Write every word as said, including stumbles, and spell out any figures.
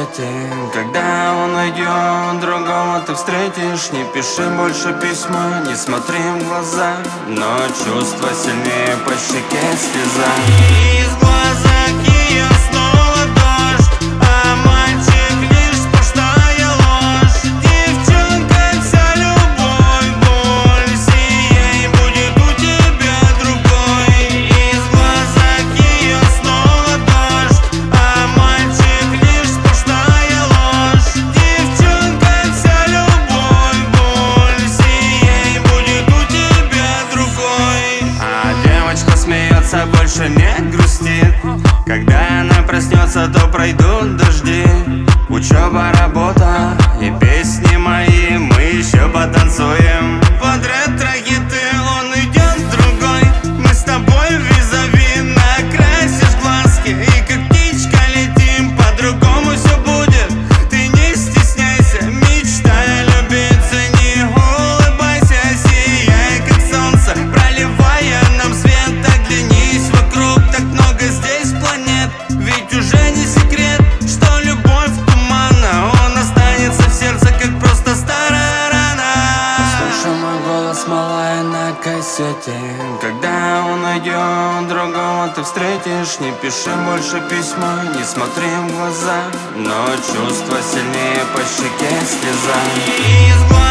кассете. Когда он уйдет, другого ты встретишь. Не пиши больше письма, не смотри в глаза, но чувство сильнее, по щеке слеза. И из глаза ее снова дождь, а мальчик лишь сплошная ложь. Девчонка, вся любовь, боль, сия, и будет у тебя другой. Из глаза ее снова дождь, а мальчик лишь сплошная ложь. Девчонка, вся любовь, боль, сия, и будет у тебя другой. А девочка смеется, больше не грустит. Когда она проснется, то пройдут дожди. Учеба, работа и песни мои, мы еще потанцуем под ретро-хиты. Он идет в другой, мы с тобой визави. Накрасишь глазки и как птичка летим. По-другому все будет, ты не стесняйся. Мечтай любиться, не улыбайся. Сияй как солнце, проливая нам свет. Оглянись вокруг, так много здесь планет. Ведь уже не секрет, что любовь туманна. Он останется в сердце, как просто старая рана. Слушай мой голос, малая, на кассете. Когда он уйдет, другого ты встретишь. Не пиши больше письма, не смотри в глаза, но чувство сильнее, по щеке слеза. И из глаз